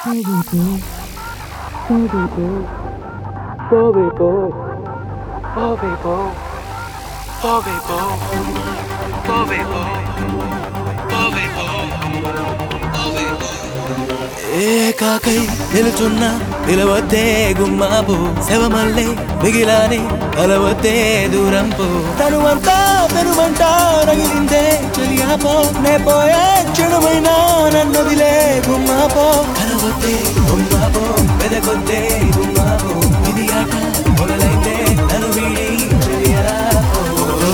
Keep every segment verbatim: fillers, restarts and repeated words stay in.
Baby boo, baby boo, Bobby boo, Bobby boo, Bobby boo, Bobby boo, Bobby boo, Bobby boo. ఏకాకై నిలుచున్న నిలవద్దే Gummapu శవమల్లే మిగిలానే కలవద్దే దూరం పో తనువంతా పెనుమంట రగిలిందే చెలియాపో నే పోయే చెడుమైనా నన్నదిలే గుమ్మాపో కలవద్దే గుమ్మాపో వెదకొద్దే గుమ్మాపో ఇది ఆట మొదలైతే నన్ను వీడి చెలియాపో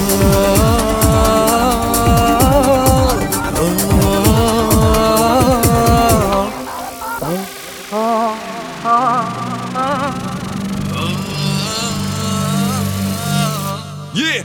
Yeah.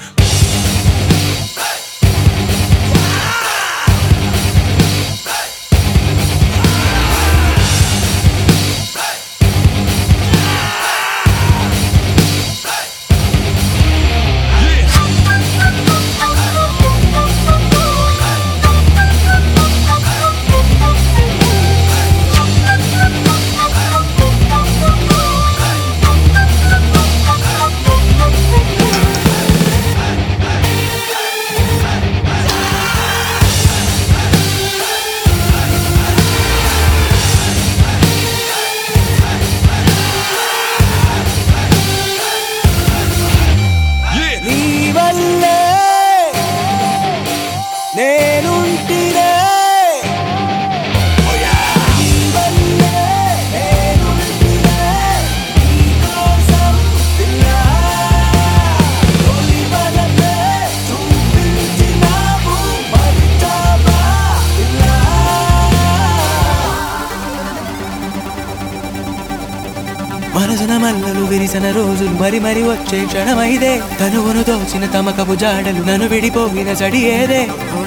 మనసున మల్లలు విరిసిన రోజులు మరి మరి వచ్చే క్షణమైదే తనువును దోచిన తమకపు జాడలు నన్ను విడిపోయిన చడి ఏదే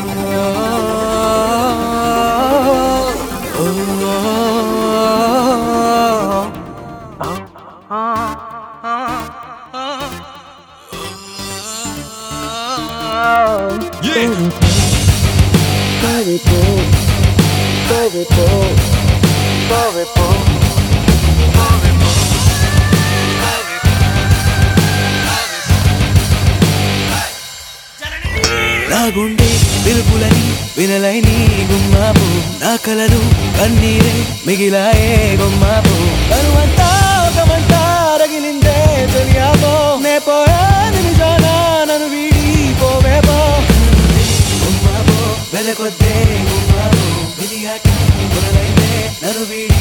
నా గుండె పిలుపులని వినలై నీ గుమ్మాపు నా కలలు కన్నీరే మిగిలాయే గుమ్మాపు తనువంతా ఒకమంట రగిలిందే తెలియాపో నే పోయే నిమిషాన నన్ను వీడి పోవేపో గుమ్మాపో వెదకొద్దే గుమ్మాపు విధియాట మొదలైతే నన్ను వీడి